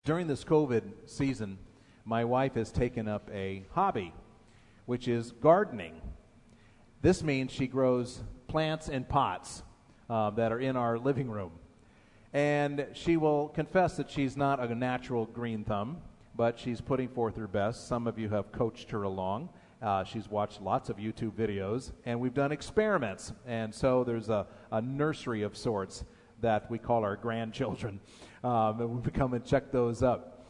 During this COVID season, my wife has taken up a hobby, which is gardening. This means she grows plants in pots that are in our living room. And she will confess that she's not a natural green thumb, but she's putting forth her best. Some of you have coached her along. She's watched lots of YouTube videos, and we've done experiments. And so there's a nursery of sorts that we call our grandchildren. And we come and check those up.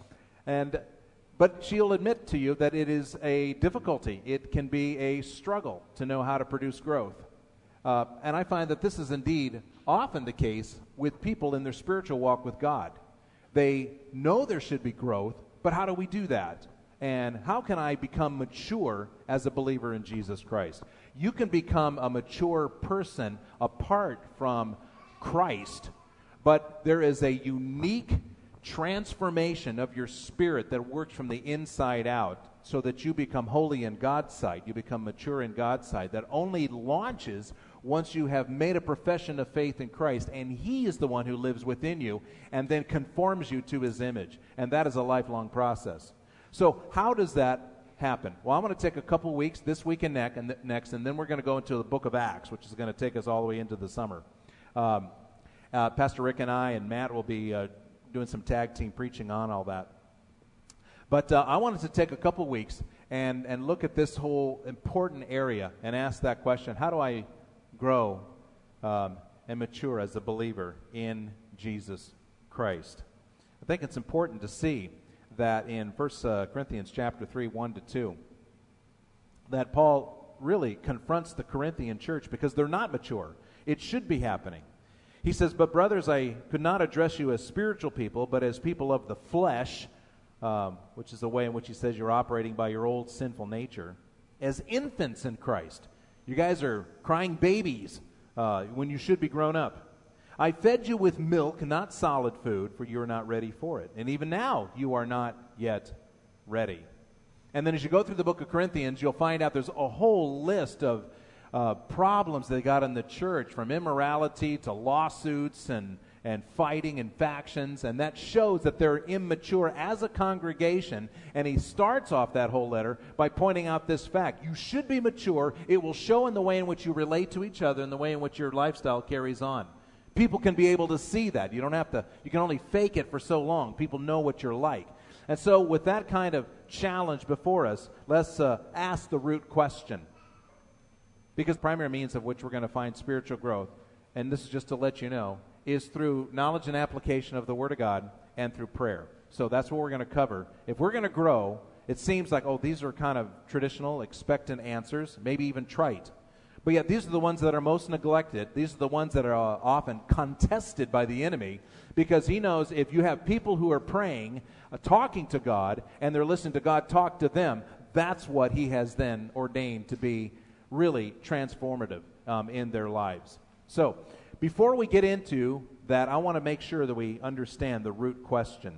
But she'll admit to you that it is a difficulty. It can be a struggle to know how to produce growth. And I find that this is indeed often the case with people in their spiritual walk with God. They know there should be growth, but how do we do that? And how can I become mature as a believer in Jesus Christ? You can become a mature person apart from Christ, but there is a unique transformation of your spirit that works from the inside out so that you become holy in God's sight, you become mature in God's sight, that only launches once you have made a profession of faith in Christ, and He is the one who lives within you and then conforms you to His image. And that is a lifelong process. So how does that happen? Well, I'm going to take a couple weeks, this week and next, and then we're going to go into the book of Acts, which is going to take us all the way into the summer. Pastor Rick and I and Matt will be doing some tag team preaching on all that. But I wanted to take a couple weeks and look at this whole important area and ask that question: how do I grow and mature as a believer in Jesus Christ? I think it's important to see that in 1 Corinthians chapter 3, 1-2, that Paul really confronts the Corinthian church because they're not mature. It should be happening. He says, "But brothers, I could not address you as spiritual people, but as people of the flesh," which is the way in which he says you're operating by your old sinful nature, "as infants in Christ." You guys are crying babies when you should be grown up. "I fed you with milk, not solid food, for you are not ready for it. And even now you are not yet ready." And then as you go through the book of Corinthians, you'll find out there's a whole list of problems they got in the church, from immorality to lawsuits and fighting and factions, and that shows that they're immature as a congregation. And he starts off that whole letter by pointing out this fact: you should be mature. It will show in the way in which you relate to each other and the way in which your lifestyle carries on. People can be able to see that. You don't have to, you can only fake it for so long. People know what you're like. And so with that kind of challenge before us, let's ask the root question. Because the primary means of which we're going to find spiritual growth, and this is just to let you know, is through knowledge and application of the Word of God and through prayer. So that's what we're going to cover. If we're going to grow, it seems like, oh, these are kind of traditional, expectant answers, maybe even trite. But yet these are the ones that are most neglected. These are the ones that are often contested by the enemy, because he knows if you have people who are praying, talking to God, and they're listening to God talk to them, that's what he has then ordained to be really transformative in their lives. So before we get into that, I want to make sure that we understand the root question,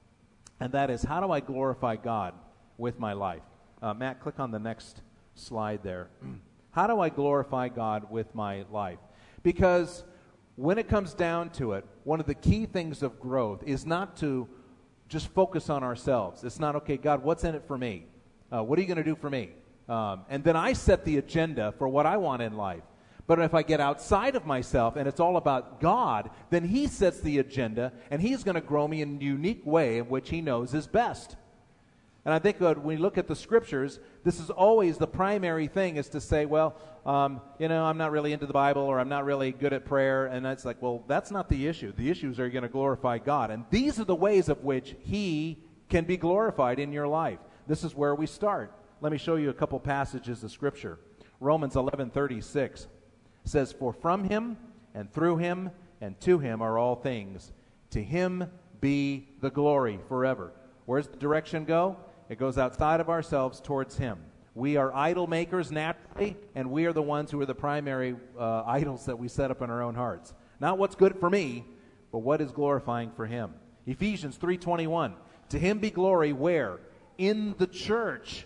and that is, how do I glorify God with my life? Matt, click on the next slide there. How do I glorify God with my life? Because when it comes down to it, one of the key things of growth is not to just focus on ourselves. It's not, okay, God, what's in it for me? What are you going to do for me? And then I set the agenda for what I want in life. But if I get outside of myself and it's all about God, then He sets the agenda, and He's going to grow me in a unique way in which He knows is best. And I think when we look at the Scriptures, this is always the primary thing, is to say, well, I'm not really into the Bible, or I'm not really good at prayer. And it's like, well, that's not the issue. The issue is, are you going to glorify God? And these are the ways of which He can be glorified in your life. This is where we start. Let me show you a couple passages of Scripture. Romans 11:36 says, "For from Him and through Him and to Him are all things. To Him be the glory forever." Where's the direction go? It goes outside of ourselves towards Him. We are idol makers naturally, and we are the ones who are the primary idols that we set up in our own hearts. Not what's good for me, but what is glorifying for Him. Ephesians 3:21, "To Him be glory," where? In the church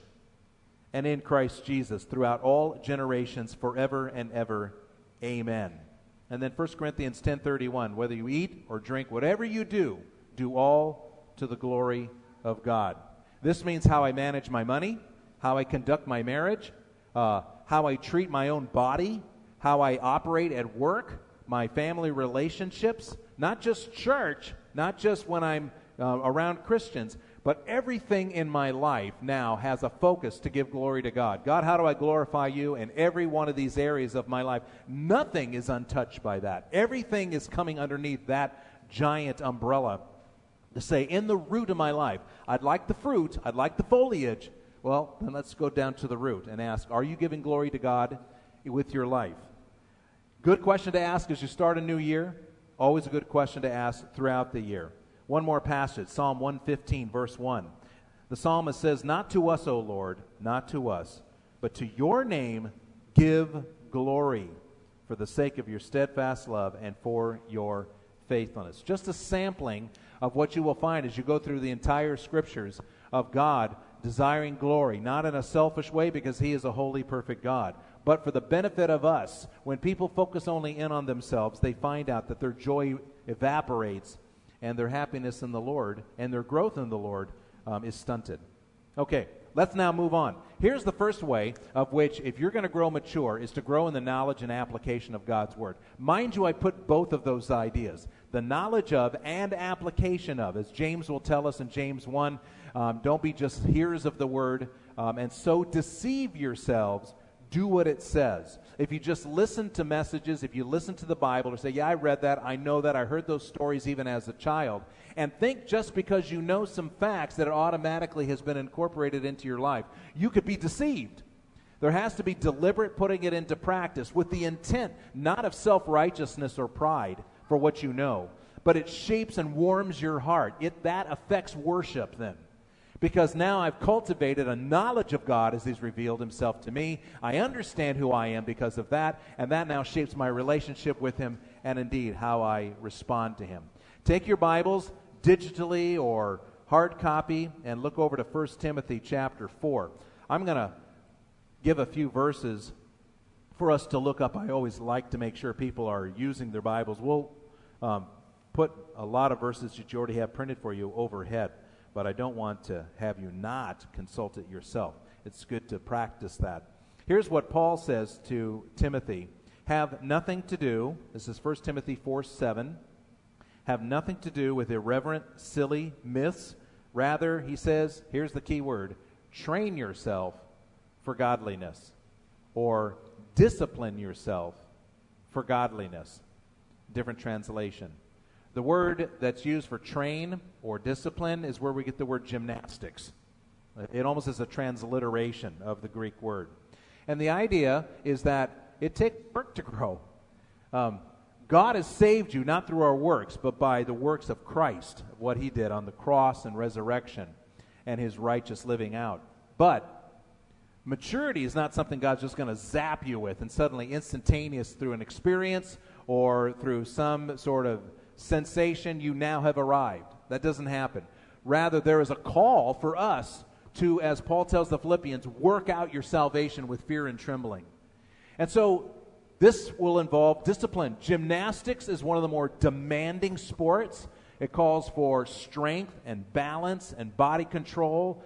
and in Christ Jesus throughout all generations, forever and ever. Amen. And then 1 Corinthians 10:31, "Whether you eat or drink, whatever you do, do all to the glory of God. This means how I manage my money, how I conduct my marriage, how I treat my own body, how I operate at work, my family relationships, not just church, not just when I'm around Christians, but everything in my life now has a focus to give glory to God. God, how do I glorify you in every one of these areas of my life? Nothing is untouched by that. Everything is coming underneath that giant umbrella to say, in the root of my life, I'd like the fruit, I'd like the foliage. Well, then let's go down to the root and ask, are you giving glory to God with your life? Good question to ask as you start a new year. Always a good question to ask throughout the year. One more passage, Psalm 115, verse 1. The psalmist says, not to us, O Lord, not to us, but to your name give glory for the sake of your steadfast love and for your faithfulness. Just a sampling of what you will find as you go through the entire scriptures of God desiring glory, not in a selfish way because he is a holy, perfect God, but for the benefit of us. When people focus only in on themselves, they find out that their joy evaporates and their happiness in the Lord and their growth in the Lord is stunted. Okay, let's now move on. Here's the first way of which, if you're going to grow mature, is to grow in the knowledge and application of God's Word. Mind you, I put both of those ideas, the knowledge of and application of. As James will tell us in James 1, don't be just hearers of the Word, and so deceive yourselves. Do what it says. If you just listen to messages, if you listen to the Bible or say, yeah, I read that, I know that, I heard those stories even as a child, and think just because you know some facts that it automatically has been incorporated into your life, you could be deceived. There has to be deliberate putting it into practice with the intent not of self-righteousness or pride for what you know, but it shapes and warms your heart. That affects worship then. Because now I've cultivated a knowledge of God as he's revealed himself to me. I understand who I am because of that, and that now shapes my relationship with him and indeed how I respond to him. Take your Bibles digitally or hard copy and look over to 1 Timothy chapter 4. I'm going to give a few verses for us to look up. I always like to make sure people are using their Bibles. We'll put a lot of verses that you already have printed for you overhead, but I don't want to have you not consult it yourself. It's good to practice that. Here's what Paul says to Timothy. Have nothing to do, this is 1 Timothy 4:7, have nothing to do with irreverent, silly myths. Rather, he says, here's the key word, train yourself for godliness, or discipline yourself for godliness. Different translation. The word that's used for train or discipline is where we get the word gymnastics. It almost is a transliteration of the Greek word. And the idea is that it takes work to grow. God has saved you not through our works, but by the works of Christ, what he did on the cross and resurrection and his righteous living out. But maturity is not something God's just going to zap you with and suddenly instantaneous through an experience or through some sort of sensation you now have arrived. That doesn't happen. Rather, there is a call for us to, as Paul tells the Philippians, work out your salvation with fear and trembling. And so this will involve discipline. Gymnastics is one of the more demanding sports. It calls for strength and balance and body control,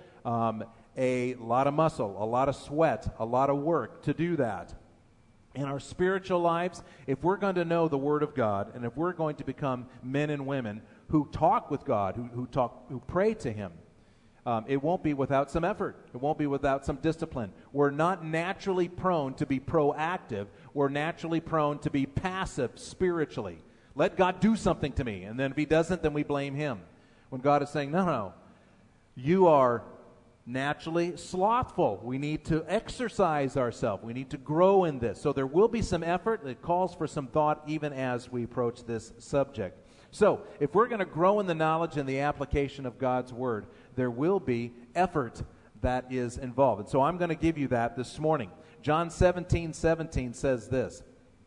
a lot of muscle, a lot of sweat, a lot of work to do that. In our spiritual lives, if we're going to know the Word of God, and if we're going to become men and women who talk with God, who pray to him, it won't be without some effort. It won't be without some discipline. We're not naturally prone to be proactive. We're naturally prone to be passive spiritually. Let God do something to me, and then if he doesn't, then we blame him. When God is saying, no, you are naturally slothful. We need to exercise ourselves. We need to grow in this. So there will be some effort. It calls for some thought even as we approach this subject. So if we're going to grow in the knowledge and the application of God's Word, there will be effort that is involved. And so I'm going to give you that this morning. John 17:17 says this,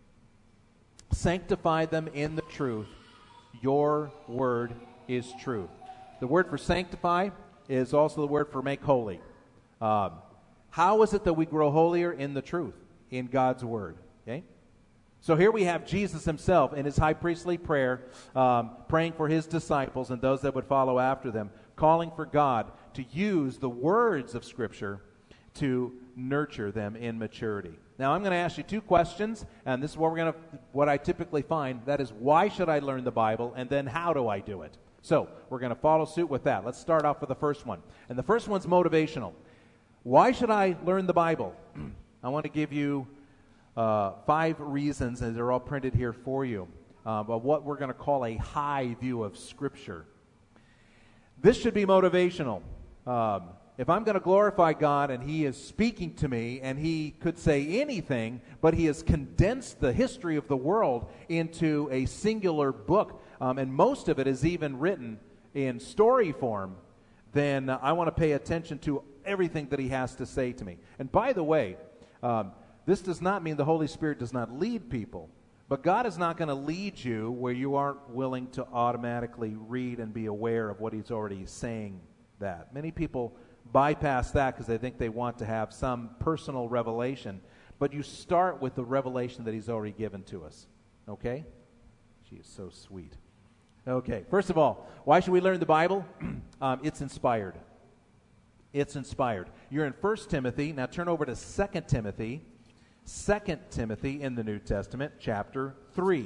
sanctify them in the truth. Your word is truth. The word for sanctify is also the word for make holy. How is it that we grow holier? In the truth, in God's Word. Okay? So here we have Jesus himself in his high priestly prayer, praying for his disciples and those that would follow after them, calling for God to use the words of Scripture to nurture them in maturity. Now I'm going to ask you two questions, and this is what I typically find. That is, why should I learn the Bible, and then how do I do it? So we're going to follow suit with that. Let's start off with the first one. And the first one's motivational. Why should I learn the Bible? I want to give you 5 reasons, and they're all printed here for you, of what we're going to call a high view of Scripture. This should be motivational. If I'm going to glorify God and He is speaking to me and He could say anything, but He has condensed the history of the world into a singular book, and most of it is even written in story form, then I want to pay attention to everything that He has to say to me. And by the way, this does not mean the Holy Spirit does not lead people, but God is not going to lead you where you aren't willing to automatically read and be aware of what He's already saying that. Many people bypass that because they think they want to have some personal revelation, but you start with the revelation that He's already given to us. Okay? She is so sweet. Okay, first of all, why should we learn the Bible? It's inspired. It's inspired. You're in 1 Timothy. Now turn over to 2 Timothy. 2 Timothy in the New Testament, chapter 3.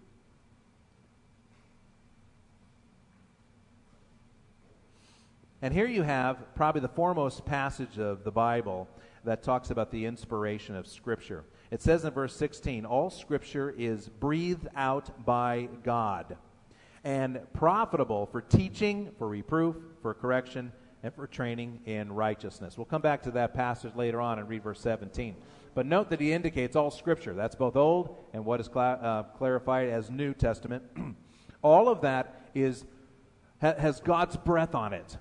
And here you have probably the foremost passage of the Bible that talks about the inspiration of Scripture. It says in verse 16, all Scripture is breathed out by God and profitable for teaching, for reproof, for correction, and for training in righteousness. We'll come back to that passage later on and read verse 17. But note that he indicates all Scripture. That's both Old and what is clarified as New Testament. All of that has God's breath on it.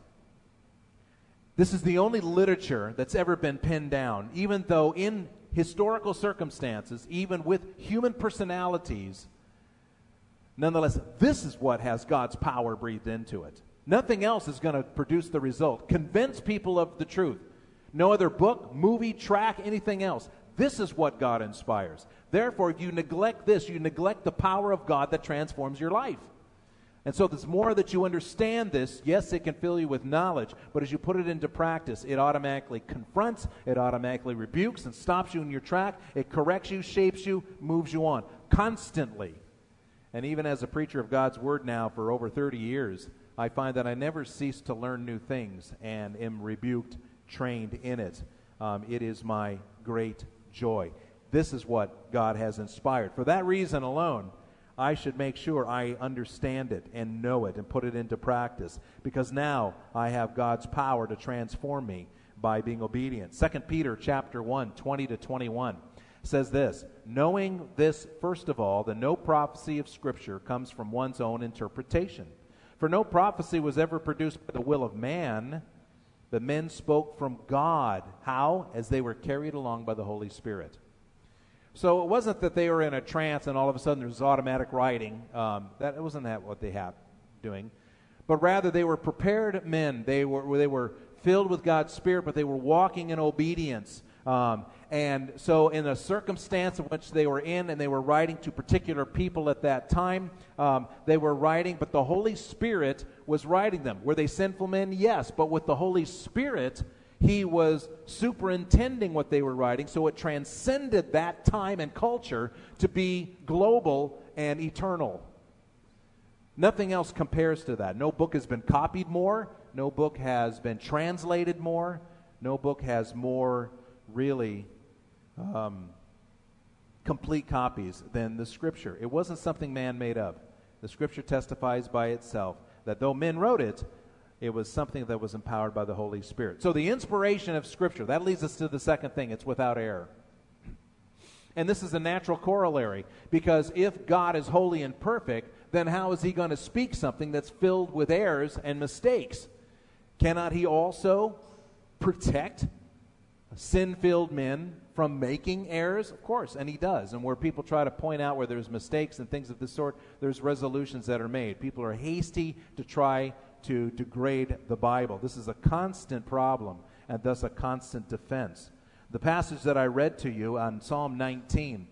This is the only literature that's ever been pinned down, even though in historical circumstances, even with human personalities, nonetheless, this is what has God's power breathed into it. Nothing else is going to produce the result. Convince people of the truth. No other book, movie, track, anything else. This is what God inspires. Therefore, if you neglect this, you neglect the power of God that transforms your life. And so the more that you understand this, yes, it can fill you with knowledge, but as you put it into practice, it automatically confronts, it automatically rebukes and stops you in your track. It corrects you, shapes you, moves you on constantly. And even as a preacher of God's Word now for over 30 years, I find that I never cease to learn new things and am rebuked, trained in it. It is my great joy. This is what God has inspired. For that reason alone, I should make sure I understand it and know it and put it into practice, because now I have God's power to transform me by being obedient. 2 Peter chapter 1, 20 to 21 says this, knowing this, first of all, that no prophecy of Scripture comes from one's own interpretation. For no prophecy was ever produced by the will of man, but men spoke from God. How? As they were carried along by the Holy Spirit. So it wasn't that they were in a trance and all of a sudden there's automatic writing. That wasn't what they had doing. But rather they were prepared men. They were filled with God's Spirit, but they were walking in obedience. And so in a circumstance in which they were in, and they were writing to particular people at that time, they were writing, but the Holy Spirit was writing them. Were they sinful men? Yes, but with the Holy Spirit, He was superintending what they were writing, so it transcended that time and culture to be global and eternal. Nothing else compares to that. No book has been copied more. No book has been translated more. No book has more really complete copies than the Scripture. It wasn't something man made up. The Scripture testifies by itself that though men wrote it, it was something that was empowered by the Holy Spirit. So the inspiration of Scripture, that leads us to the second thing. It's without error. And this is a natural corollary, because if God is holy and perfect, then how is He going to speak something that's filled with errors and mistakes? Cannot He also protect sin-filled men from making errors? Of course, and He does. And where people try to point out where there's mistakes and things of this sort, there's resolutions that are made. People are hasty to try to degrade the Bible. This is a constant problem and thus a constant defense. The passage that I read to you on Psalm 19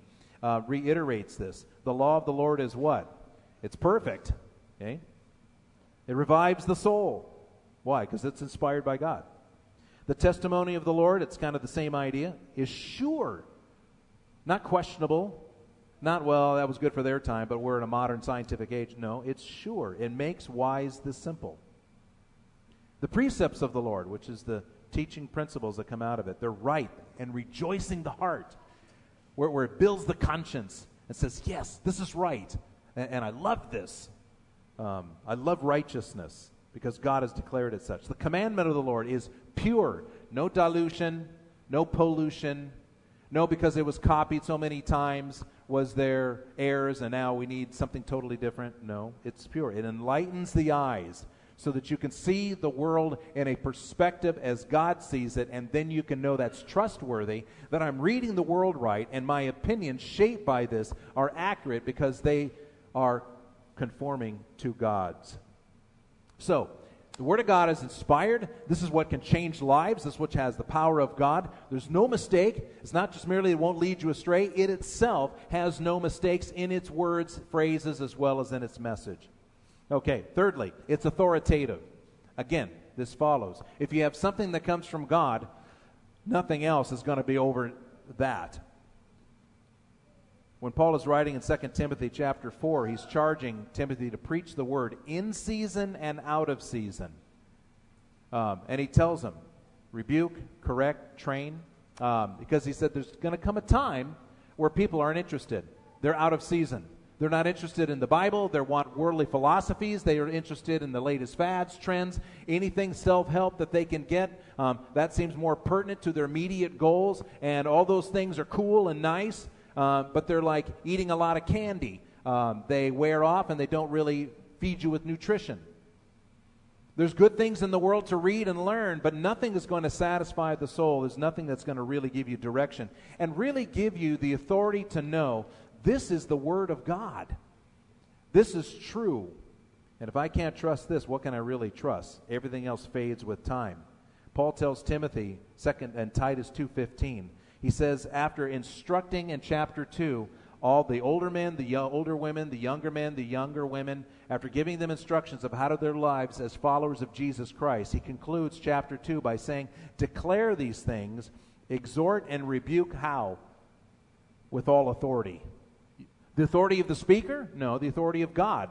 reiterates this. The law of the Lord is what? It's perfect. Okay? It revives the soul. Why? Because it's inspired by God. The testimony of the Lord, it's kind of the same idea, is sure. Not questionable. Not, well, that was good for their time, but we're in a modern scientific age. No, it's sure. It makes wise the simple. The precepts of the Lord, which is the teaching principles that come out of it, they're right and rejoicing the heart, where it builds the conscience and says, yes, this is right, and I love this. I love righteousness because God has declared it such. The commandment of the Lord is pure, no dilution, no pollution, no because it was copied so many times was there errors and now we need something totally different. No, it's pure. It enlightens the eyes so that you can see the world in a perspective as God sees it, and then you can know that's trustworthy, that I'm reading the world right, and my opinions shaped by this are accurate because they are conforming to God's. So, the Word of God is inspired. This is what can change lives. This is what has the power of God. There's no mistake. It's not just merely it won't lead you astray. It itself has no mistakes in its words, phrases, as well as in its message. Okay, thirdly, it's authoritative. Again, this follows. If you have something that comes from God, nothing else is going to be over that. When Paul is writing in 2 Timothy chapter 4, he's charging Timothy to preach the word in season and out of season. And he tells him, rebuke, correct, train, because he said there's going to come a time where people aren't interested. They're out of season. They're not interested in the Bible. They want worldly philosophies. They are interested in the latest fads, trends, anything self-help that they can get. That seems more pertinent to their immediate goals, and all those things are cool and nice. But they're like eating a lot of candy. They wear off and they don't really feed you with nutrition. There's good things in the world to read and learn, but nothing is going to satisfy the soul. There's nothing that's going to really give you direction and really give you the authority to know this is the Word of God. This is true. And if I can't trust this, what can I really trust? Everything else fades with time. Paul tells Timothy, and Titus 2:15, he says, after instructing in chapter 2 all the older men, the older women, the younger women, after giving them instructions of how to their lives as followers of Jesus Christ, he concludes chapter 2 by saying, declare these things, exhort and rebuke how? With all authority. The authority of the speaker? No, the authority of God.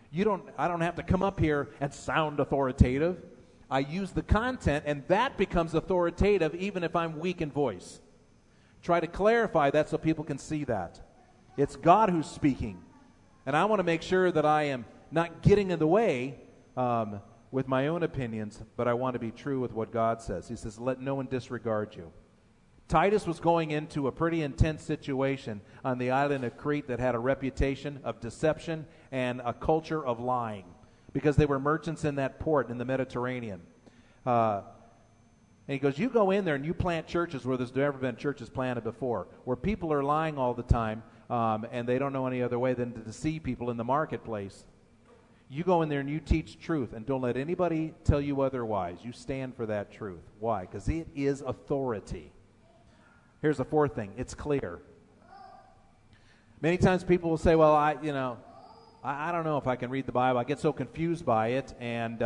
I don't have to come up here and sound authoritative. I use the content, and that becomes authoritative even if I'm weak in voice. Try to clarify that so people can see that. It's God who's speaking. And I want to make sure that I am not getting in the way with my own opinions, but I want to be true with what God says. He says, let no one disregard you. Titus was going into a pretty intense situation on the island of Crete that had a reputation of deception and a culture of lying because they were merchants in that port in the Mediterranean. And he goes, you go in there and you plant churches where there's never been churches planted before, where people are lying all the time and they don't know any other way than to deceive people in the marketplace. You go in there and you teach truth and don't let anybody tell you otherwise. You stand for that truth. Why? Because it is authority. Here's the fourth thing. It's clear. Many times people will say, well, I don't know if I can read the Bible. I get so confused by it, and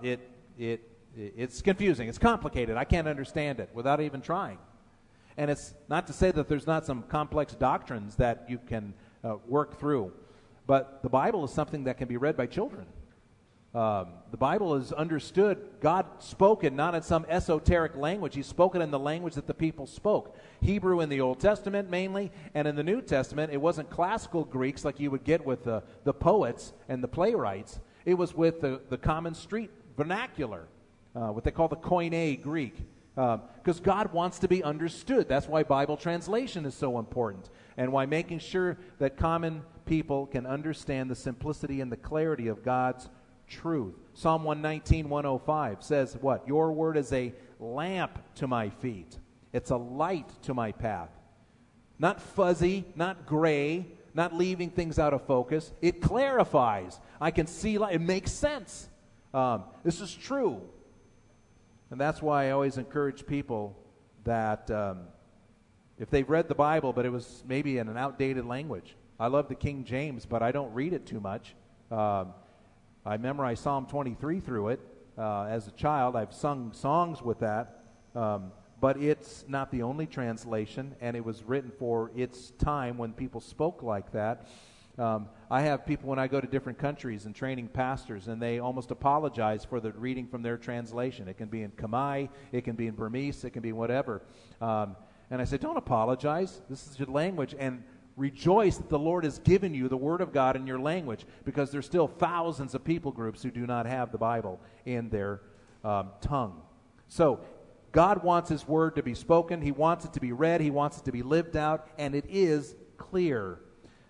it's confusing. It's complicated. I can't understand it without even trying. And it's not to say that there's not some complex doctrines that you can work through, but the Bible is something that can be read by children. The Bible is understood. God spoke it not in some esoteric language. He spoke it in the language that the people spoke. Hebrew in the Old Testament mainly, and in the New Testament, it wasn't classical Greeks like you would get with the poets and the playwrights. It was with the common street vernacular, what they call the Koine Greek, because God wants to be understood. That's why Bible translation is so important, and why making sure that common people can understand the simplicity and the clarity of God's truth. Psalm 119:105 says what? Your word is a lamp to my feet. It's a light to my path. Not fuzzy, not gray, not leaving things out of focus. It clarifies. I can see light. It makes sense. This is true. And that's why I always encourage people that if they've read the Bible, but it was maybe in an outdated language. I love the King James, but I don't read it too much. I memorized Psalm 23 through it as a child. I've sung songs with that, but it's not the only translation, and it was written for its time when people spoke like that. I have people when I go to different countries and training pastors, and they almost apologize for the reading from their translation. It can be in Khmer, it can be in Burmese, it can be whatever. And I say, don't apologize. This is your language, and rejoice that the Lord has given you the Word of God in your language, because there's still thousands of people groups who do not have the Bible in their tongue. So God wants His Word to be spoken. He wants it to be read. He wants it to be lived out, and it is clear.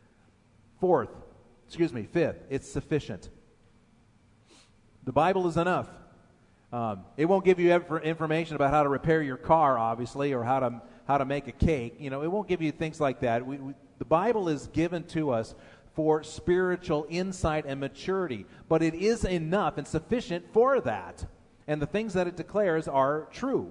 Fifth, it's sufficient. The Bible is enough. It won't give you information about how to repair your car, obviously, or how to make a cake. It won't give you things like that. The Bible is given to us for spiritual insight and maturity, but it is enough and sufficient for that. And the things that it declares are true.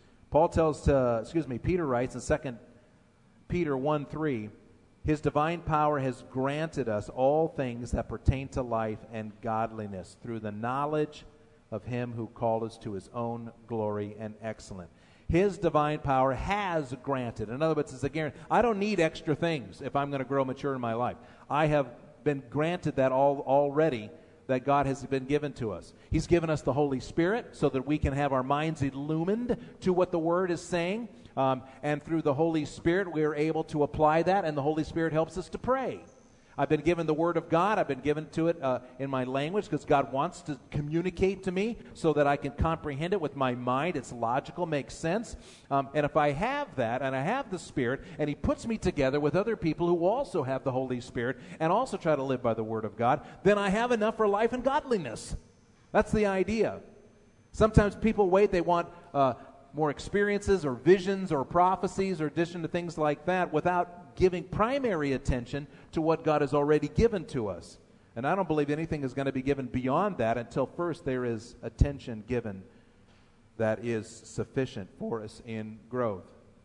Peter writes in 2 Peter 1:3, His divine power has granted us all things that pertain to life and godliness through the knowledge of Him who called us to His own glory and excellence. His divine power has granted. In other words, it's a guarantee. I don't need extra things if I'm going to grow mature in my life. I have been granted that already, that God has been given to us. He's given us the Holy Spirit so that we can have our minds illumined to what the Word is saying. And through the Holy Spirit, we are able to apply that, and the Holy Spirit helps us to pray. I've been given the Word of God. I've been given to it in my language because God wants to communicate to me so that I can comprehend it with my mind. It's logical, makes sense. And if I have that, and I have the Spirit, and He puts me together with other people who also have the Holy Spirit and also try to live by the Word of God, then I have enough for life and godliness. That's the idea. Sometimes people wait. They want more experiences or visions or prophecies or addition to things like that without giving primary attention to what God has already given to us. And I don't believe anything is going to be given beyond that until first there is attention given that is sufficient for us in growth.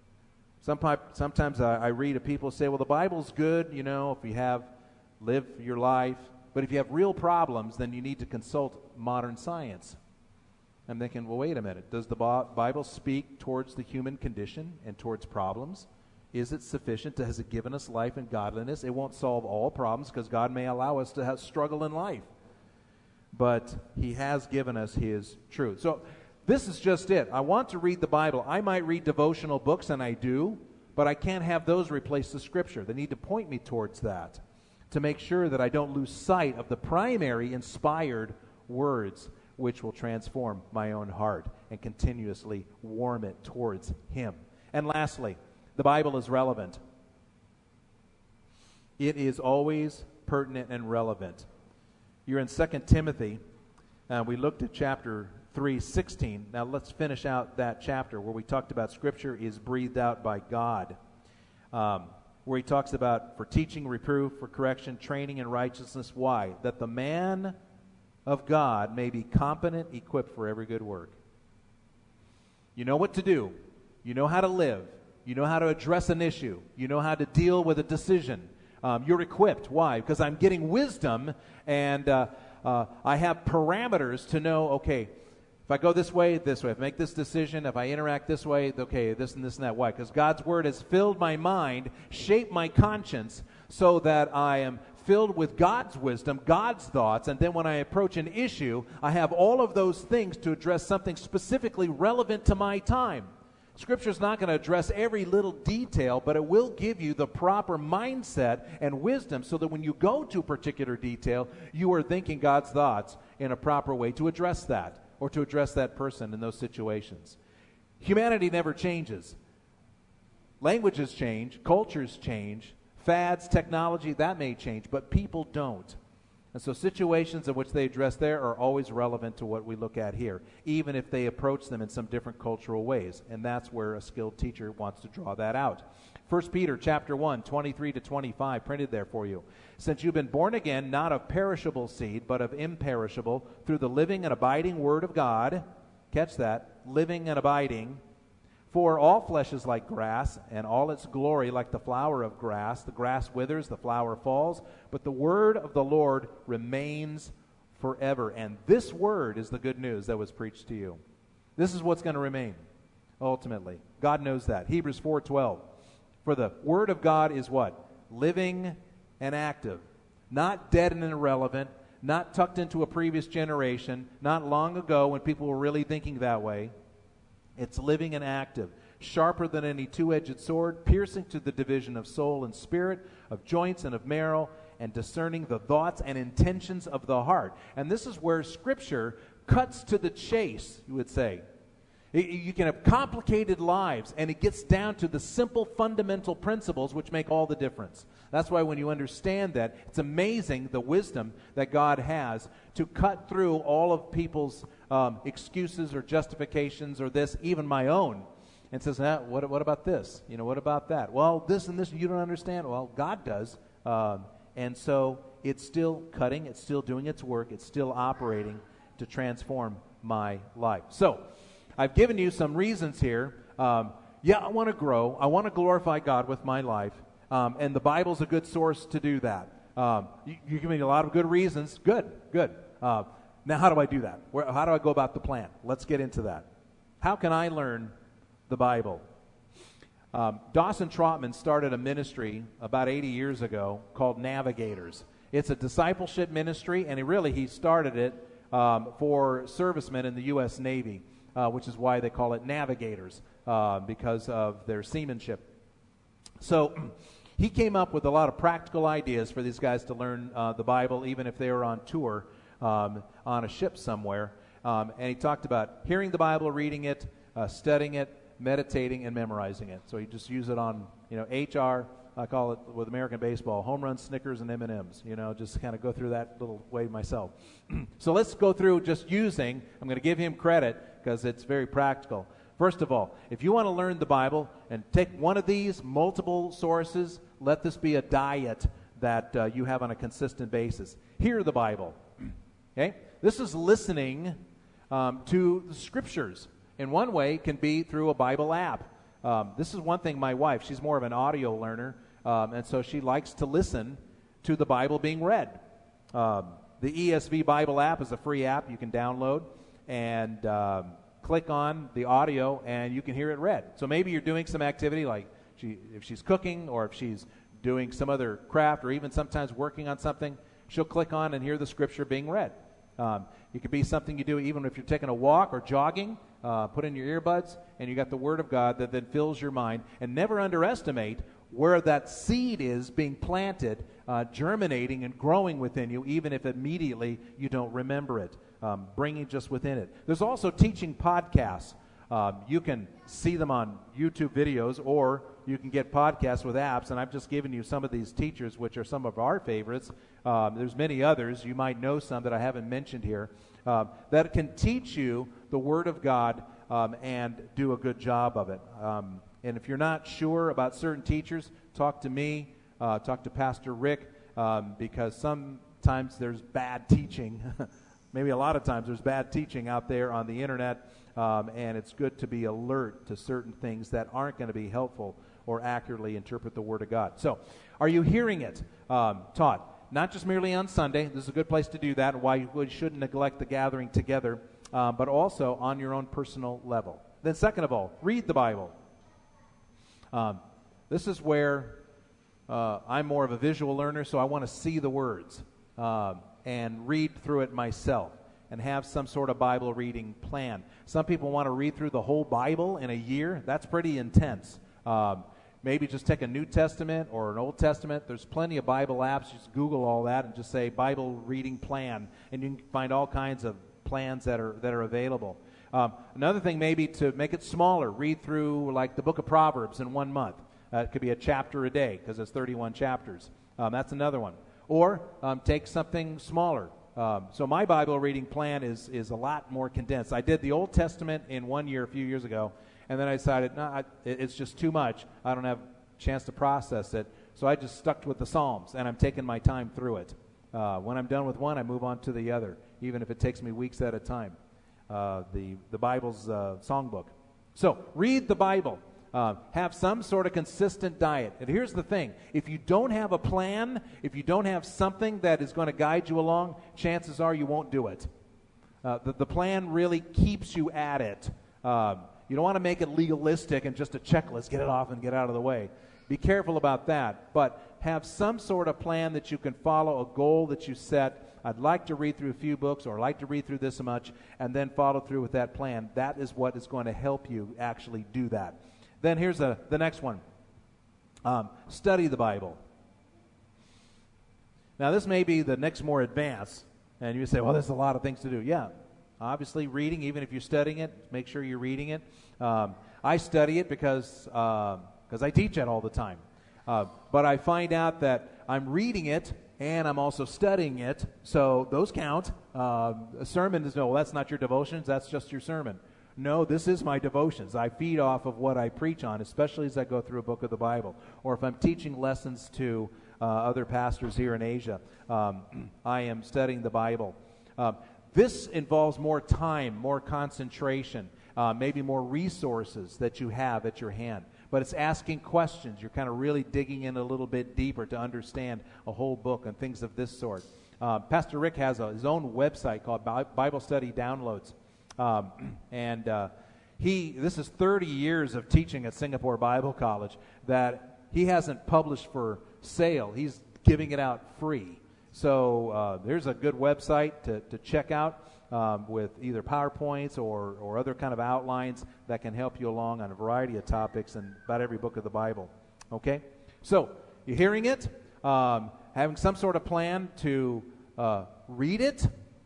Sometimes I read of people say, well, the Bible's good, if you live your life. But if you have real problems, then you need to consult modern science. I'm thinking, well, wait a minute. Does the Bible speak towards the human condition and towards problems? Is it sufficient? Has it given us life and godliness? It won't solve all problems because God may allow us to have struggle in life. But He has given us His truth. So this is just it. I want to read the Bible. I might read devotional books, and I do, but I can't have those replace the Scripture. They need to point me towards that to make sure that I don't lose sight of the primary inspired words which will transform my own heart and continuously warm it towards Him. And lastly, the Bible is relevant. It is always pertinent and relevant. You're in 2 Timothy. We looked at chapter 3:16. Now let's finish out that chapter where we talked about Scripture is breathed out by God. Where he talks about for teaching, reproof, for correction, training in righteousness. Why? That the man of God may be competent, equipped for every good work. You know what to do. You know how to live. You know how to address an issue. You know how to deal with a decision. You're equipped. Why? Because I'm getting wisdom, and I have parameters to know, okay, if I go this way. If I make this decision, if I interact this way, okay, this and that. Why? Because God's Word has filled my mind, shaped my conscience, so that I am filled with God's wisdom, God's thoughts, and then when I approach an issue, I have all of those things to address something specifically relevant to my time. Scripture is not going to address every little detail, but it will give you the proper mindset and wisdom so that when you go to a particular detail, you are thinking God's thoughts in a proper way to address that or to address that person in those situations. Humanity never changes. Languages change, cultures change, fads, technology, that may change, but people don't. And so situations in which they address there are always relevant to what we look at here, even if they approach them in some different cultural ways. And that's where a skilled teacher wants to draw that out. 1 Peter chapter 1, 23 to 25, printed there for you. Since you've been born again, not of perishable seed, but of imperishable, through the living and abiding Word of God. Catch that, living and abiding. For all flesh is like grass, and all its glory like the flower of grass. The grass withers, the flower falls, but the word of the Lord remains forever. And this word is the good news that was preached to you. This is what's going to remain, ultimately. God knows that. Hebrews 4:12. For the word of God is what? Living and active. Not dead and irrelevant, not tucked into a previous generation, not long ago when people were really thinking that way. It's living and active, sharper than any two-edged sword, piercing to the division of soul and spirit, of joints and of marrow, and discerning the thoughts and intentions of the heart. And this is where Scripture cuts to the chase, you would say. You can have complicated lives, and it gets down to the simple fundamental principles which make all the difference. That's why when you understand that, it's amazing the wisdom that God has to cut through all of people's excuses or justifications or this, even my own, and says, what about this? What about that? Well, this and this you don't understand. Well, God does. And so it's still cutting, it's still doing its work, it's still operating to transform my life. So I've given you some reasons here. I want to grow. I want to glorify God with my life. And the Bible's a good source to do that. You give me a lot of good reasons. Good. Now, how do I do that? How do I go about the plan? Let's get into that. How can I learn the Bible? Dawson Trotman started a ministry about 80 years ago called Navigators. It's a discipleship ministry, and he started it for servicemen in the U.S. Navy, which is why they call it Navigators, because of their seamanship. So he came up with a lot of practical ideas for these guys to learn the Bible, even if they were on tour on a ship somewhere. And he talked about hearing the Bible, reading it, studying it, meditating, and memorizing it. So you just use it on, HR, I call it with American baseball, home runs, Snickers, and M&Ms. Just kind of go through that little way myself. So let's go through just using. I'm going to give him credit because it's very practical. First of all, if you want to learn the Bible and take one of these multiple sources, let this be a diet that you have on a consistent basis. Hear the Bible. Okay? This is listening to the Scriptures. In one way, it can be through a Bible app. This is one thing my wife, she's more of an audio learner, and so she likes to listen to the Bible being read. The ESV Bible app is a free app you can download and click on the audio and you can hear it read. So maybe you're doing some activity like if she's cooking or if she's doing some other craft or even sometimes working on something, she'll click on and hear the Scripture being read. It could be something you do even if you're taking a walk or jogging. Put in your earbuds, and you got the Word of God that then fills your mind. And never underestimate where that seed is being planted, germinating and growing within you, even if immediately you don't remember it. Bringing just within it. There's also teaching podcasts. You can see them on YouTube videos, or you can get podcasts with apps. And I've just given you some of these teachers, which are some of our favorites. There's many others. You might know some that I haven't mentioned here. That can teach you the Word of God and do a good job of it. And if you're not sure about certain teachers, talk to me, talk to Pastor Rick, because sometimes there's bad teaching. Maybe a lot of times there's bad teaching out there on the internet, and it's good to be alert to certain things that aren't going to be helpful or accurately interpret the Word of God. So, are you hearing it taught? Not just merely on Sunday. This is a good place to do that, and why you shouldn't neglect the gathering together, but also on your own personal level. Then second of all, read the Bible. This is where I'm more of a visual learner, so I want to see the words and read through it myself and have some sort of Bible reading plan. Some people want to read through the whole Bible in a year. That's pretty intense. Maybe just take a New Testament or an Old Testament. There's plenty of Bible apps. Just Google all that and just say Bible reading plan, and you can find all kinds of plans that are available. Another thing maybe to make it smaller, read through like the book of Proverbs in 1 month. It could be a chapter a day because it's 31 chapters. That's another one. Or take something smaller. So my Bible reading plan is a lot more condensed. I did the Old Testament in 1 year a few years ago. And then I decided, it's just too much. I don't have a chance to process it. So I just stuck with the Psalms, and I'm taking my time through it. When I'm done with one, I move on to the other, even if it takes me weeks at a time. The Bible's songbook. So read the Bible. Have some sort of consistent diet. And here's the thing. If you don't have a plan, if you don't have something that is going to guide you along, chances are you won't do it. The plan really keeps you at it. You don't want to make it legalistic and just a checklist, get it off and get out of the way. Be careful about that. But have some sort of plan that you can follow, a goal that you set. I'd like to read through a few books, or I'd like to read through this much, and then follow through with that plan. That is what is going to help you actually do that. Then here's the next one. Study the Bible. Now, this may be the next more advanced, and you say, well, there's a lot of things to do. Yeah, obviously reading, even if you're studying it, make sure you're reading it. I study it because I teach it all the time. But I find out that I'm reading it and I'm also studying it, so those count. A sermon is, no, well, that's not your devotions, that's just your sermon. No, this is my devotions. I feed off of what I preach on, especially as I go through a book of the Bible. Or if I'm teaching lessons to other pastors here in Asia, I am studying the Bible. This involves more time, more concentration, maybe more resources that you have at your hand. But it's asking questions. You're kind of really digging in a little bit deeper to understand a whole book and things of this sort. Pastor Rick has his own website called Bible Study Downloads. This is 30 years of teaching at Singapore Bible College that he hasn't published for sale. He's giving it out free. So there's a good website to check out with either PowerPoints or other kind of outlines that can help you along on a variety of topics and about every book of the Bible. Okay? So you're hearing it, having some sort of plan to read it,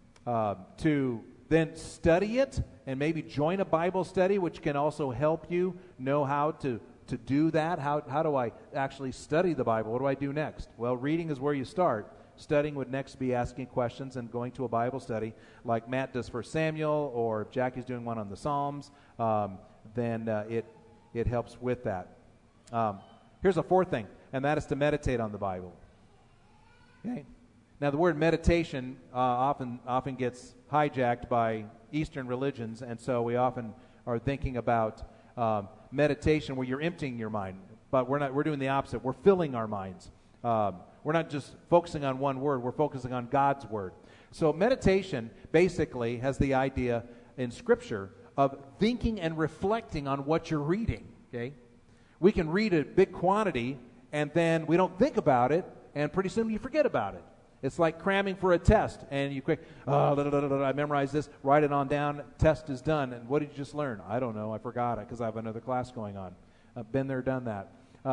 to then study it, and maybe join a Bible study, which can also help you know how to do that. How do I actually study the Bible? What do I do next? Well, reading is where you start. Studying would next be asking questions and going to a Bible study like Matt does for Samuel, or if Jackie's doing one on the Psalms, then it helps with that. Here's a fourth thing, and that is to meditate on the Bible. Okay? Now, the word meditation often gets hijacked by Eastern religions, and so we often are thinking about meditation where you're emptying your mind. But we're not. We're doing the opposite. We're filling our minds. We're not just focusing on one word. We're focusing on God's word. So meditation basically has the idea in Scripture of thinking and reflecting on what you're reading. Okay, we can read a big quantity and then we don't think about it, and pretty soon you forget about it. It's like cramming for a test, and you quick, I memorized this, write it on down, test is done, and what did you just learn? I don't know, I forgot it because I have another class going on. I've been there, done that.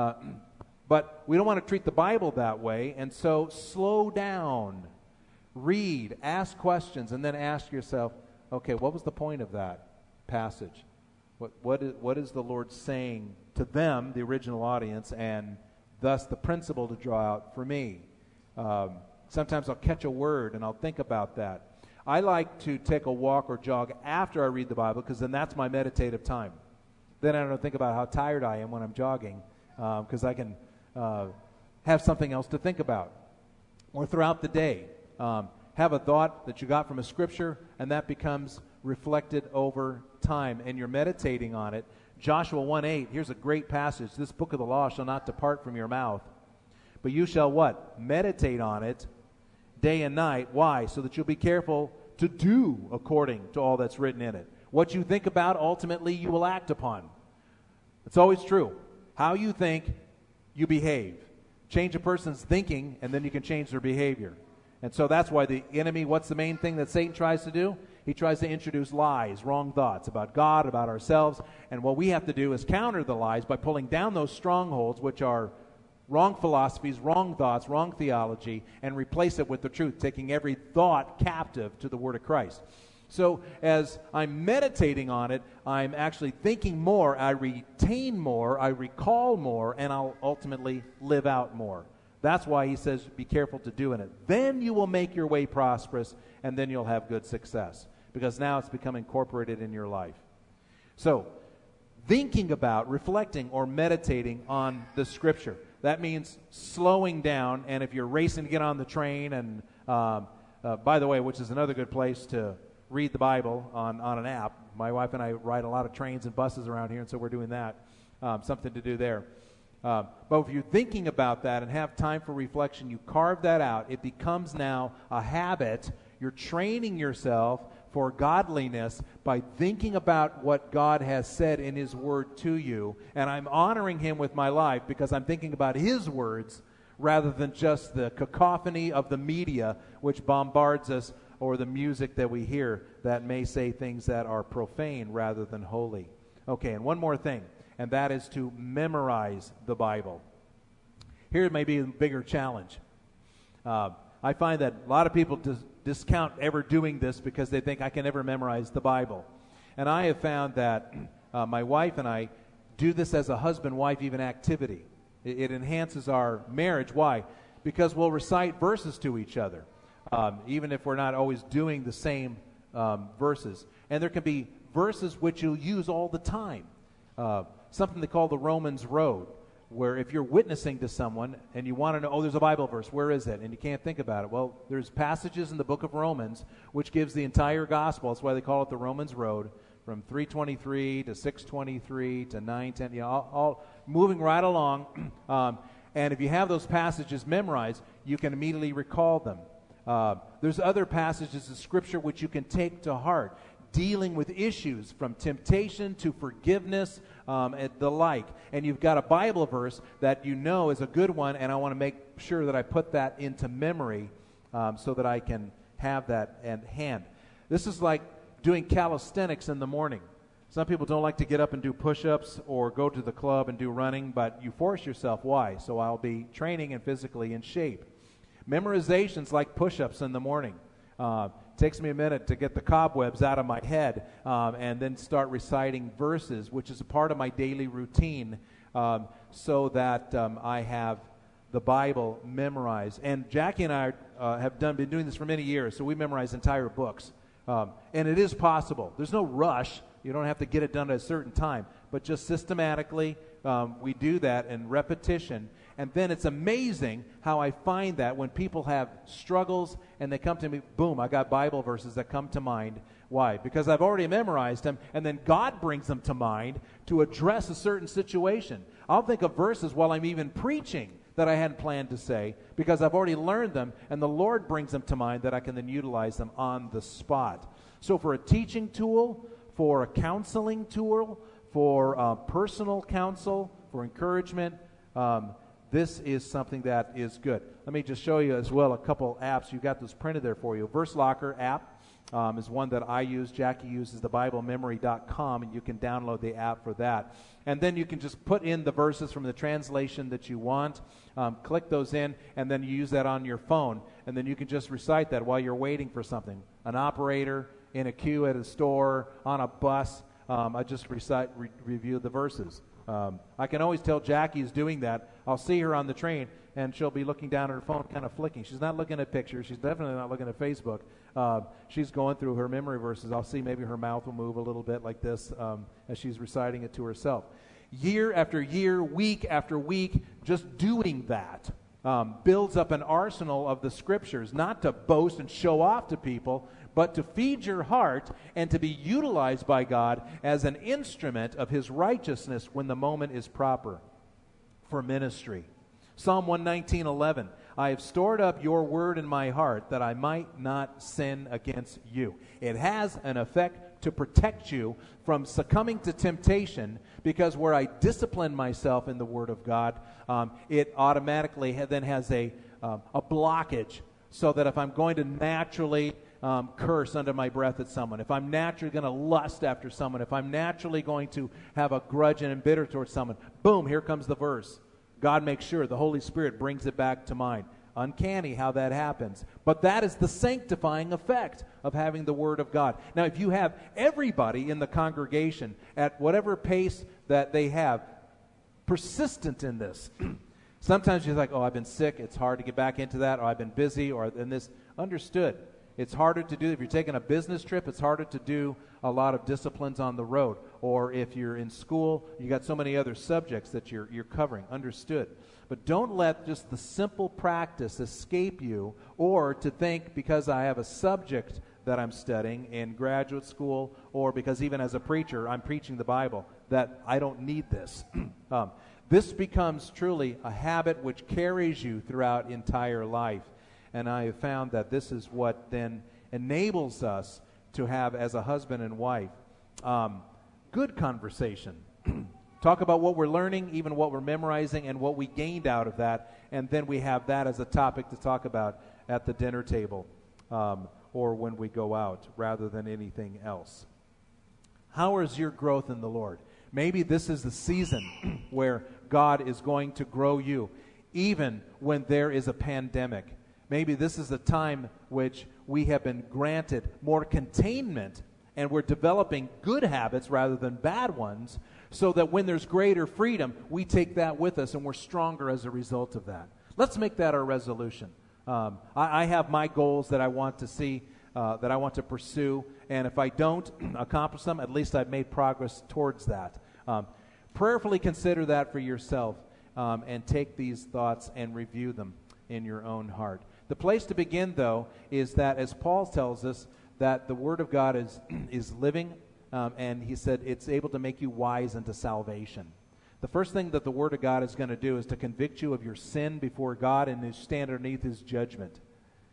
But we don't want to treat the Bible that way, and so slow down, read, ask questions, and then ask yourself, okay, what was the point of that passage? What is the Lord saying to them, the original audience, and thus the principle to draw out for me? Sometimes I'll catch a word and I'll think about that. I like to take a walk or jog after I read the Bible because then that's my meditative time. Then I don't think about how tired I am when I'm jogging because I can have something else to think about. Or throughout the day, have a thought that you got from a scripture and that becomes reflected over time and you're meditating on it. Joshua 1:8, here's a great passage. This book of the law shall not depart from your mouth, but you shall what? Meditate on it day and night. Why? So that you'll be careful to do according to all that's written in it. What you think about, ultimately, you will act upon. It's always true. How you think, you behave. Change a person's thinking, and then you can change their behavior. And so that's why the enemy, what's the main thing that Satan tries to do? He tries to introduce lies, wrong thoughts about God, about ourselves. And what we have to do is counter the lies by pulling down those strongholds, which are wrong philosophies, wrong thoughts, wrong theology, and replace it with the truth, taking every thought captive to the Word of Christ. So as I'm meditating on it, I'm actually thinking more, I retain more, I recall more, and I'll ultimately live out more. That's why he says be careful to do in it. Then you will make your way prosperous, and then you'll have good success, because now it's become incorporated in your life. So thinking about, reflecting, or meditating on the Scripture. That means slowing down, and if you're racing to get on the train, and by the way, which is another good place to read the Bible on an app, My wife and I ride a lot of trains and buses around here, and so we're doing that. Something to do there. But if you're thinking about that and have time for reflection, you carve that out. It becomes now a habit. You're training yourself for godliness by thinking about what God has said in His Word to you. And I'm honoring Him with my life because I'm thinking about His words rather than just the cacophony of the media which bombards us, or the music that we hear that may say things that are profane rather than holy. Okay, and one more thing, and that is to memorize the Bible. Here may be a bigger challenge. I find that a lot of people discount ever doing this because they think I can never memorize the Bible. And I have found that my wife and I do this as a husband-wife even activity. It enhances our marriage. Why? Because we'll recite verses to each other, even if we're not always doing the same verses. And there can be verses which you'll use all the time. Something they call the Romans Road, where if you're witnessing to someone and you want to know, oh, there's a Bible verse, where is it? And you can't think about it. Well, there's passages in the book of Romans which gives the entire gospel. That's why they call it the Romans Road, from 3:23 to 6:23 to 9:10, all moving right along. And if you have those passages memorized, you can immediately recall them. There's other passages of Scripture which you can take to heart, dealing with issues from temptation to forgiveness and the like. And you've got a Bible verse that you know is a good one, and I want to make sure that I put that into memory so that I can have that at hand. This is like doing calisthenics in the morning. Some people don't like to get up and do push-ups or go to the club and do running, but you force yourself. Why? So I'll be training and physically in shape. Memorization's like push-ups in the morning. Takes me a minute to get the cobwebs out of my head and then start reciting verses, which is a part of my daily routine, so that I have the Bible memorized. And Jackie and I have been doing this for many years, so we memorize entire books. And it is possible. There's no rush. You don't have to get it done at a certain time. But just systematically, we do that in repetition. And then it's amazing how I find that when people have struggles and they come to me, boom, I got Bible verses that come to mind. Why? Because I've already memorized them, and then God brings them to mind to address a certain situation. I'll think of verses while I'm even preaching that I hadn't planned to say because I've already learned them, and the Lord brings them to mind that I can then utilize them on the spot. So for a teaching tool, for a counseling tool, for personal counsel, for encouragement, this is something that is good. Let me just show you as well a couple apps. You've got those printed there for you. VerseLocker app is one that I use. Jackie uses the BibleMemory.com, and you can download the app for that. And then you can just put in the verses from the translation that you want, click those in, and then you use that on your phone. And then you can just recite that while you're waiting for something. An operator, in a queue at a store, on a bus. I just review the verses. I can always tell Jackie is doing that. I'll see her on the train, and she'll be looking down at her phone, kind of flicking. She's not looking at pictures. She's definitely not looking at Facebook. She's going through her memory verses. I'll see maybe her mouth will move a little bit like this as she's reciting it to herself. Year after year, week after week, just doing that builds up an arsenal of the Scriptures, not to boast and show off to people, but to feed your heart and to be utilized by God as an instrument of His righteousness when the moment is proper for ministry. Psalm 119:11, I have stored up your word in my heart that I might not sin against you. It has an effect to protect you from succumbing to temptation, because where I discipline myself in the Word of God, it automatically then has a blockage, so that if I'm going to naturally curse under my breath at someone, if I'm naturally going to lust after someone, if I'm naturally going to have a grudge and bitter towards someone, boom, here comes the verse. God makes sure, the Holy Spirit brings it back to mind. Uncanny how that happens. But that is the sanctifying effect of having the Word of God. Now, if you have everybody in the congregation at whatever pace that they have, persistent in this, sometimes you're like, oh, I've been sick, it's hard to get back into that, or I've been busy, or in this, understood. It's harder to do. If you're taking a business trip, it's harder to do a lot of disciplines on the road. Or if you're in school, you got so many other subjects that you're covering. Understood. But don't let just the simple practice escape you, or to think because I have a subject that I'm studying in graduate school, or because even as a preacher, I'm preaching the Bible, that I don't need this. This becomes truly a habit which carries you throughout entire life. And I have found that this is what then enables us to have, as a husband and wife, good conversation. Talk about what we're learning, even what we're memorizing, and what we gained out of that. And then we have that as a topic to talk about at the dinner table or when we go out, rather than anything else. How is your growth in the Lord? Maybe this is the season where God is going to grow you, even when there is a pandemic. Maybe this is a time which we have been granted more containment, and we're developing good habits rather than bad ones, so that when there's greater freedom, we take that with us and we're stronger as a result of that. Let's make that our resolution. I have my goals that I want to see, that I want to pursue, and if I don't accomplish them, at least I've made progress towards that. Prayerfully consider that for yourself, and take these thoughts and review them in your own heart. The place to begin, though, is that, as Paul tells us, that the Word of God is living, and he said it's able to make you wise unto salvation. The first thing that the Word of God is going to do is to convict you of your sin before God and to stand underneath His judgment.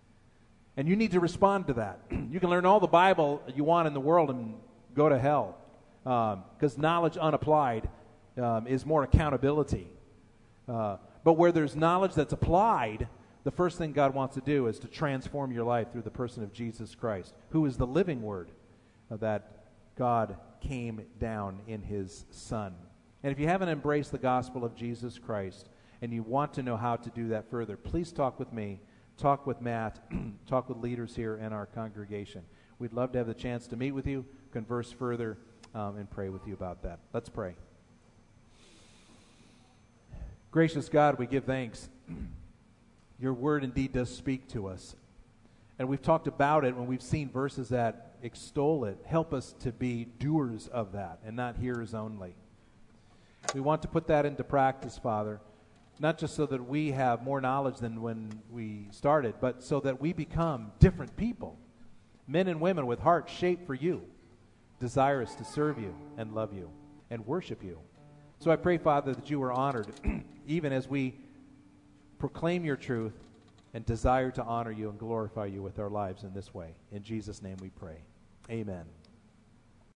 And you need to respond to that. You can learn all the Bible you want in the world and go to hell, because knowledge unapplied is more accountability. But where there's knowledge that's applied, the first thing God wants to do is to transform your life through the person of Jesus Christ, who is the living Word that God came down in His Son. And if you haven't embraced the gospel of Jesus Christ and you want to know how to do that further, please talk with me, talk with Matt, talk with leaders here in our congregation. We'd love to have the chance to meet with you, converse further, and pray with you about that. Let's pray. Gracious God, we give thanks. Your word indeed does speak to us. And we've talked about it when we've seen verses that extol it. Help us to be doers of that and not hearers only. We want to put that into practice, Father, not just so that we have more knowledge than when we started, but so that we become different people, men and women with hearts shaped for you, desirous to serve you and love you and worship you. So I pray, Father, that you are honored even as we proclaim your truth and desire to honor you and glorify you with our lives in this way. In Jesus' name we pray. Amen.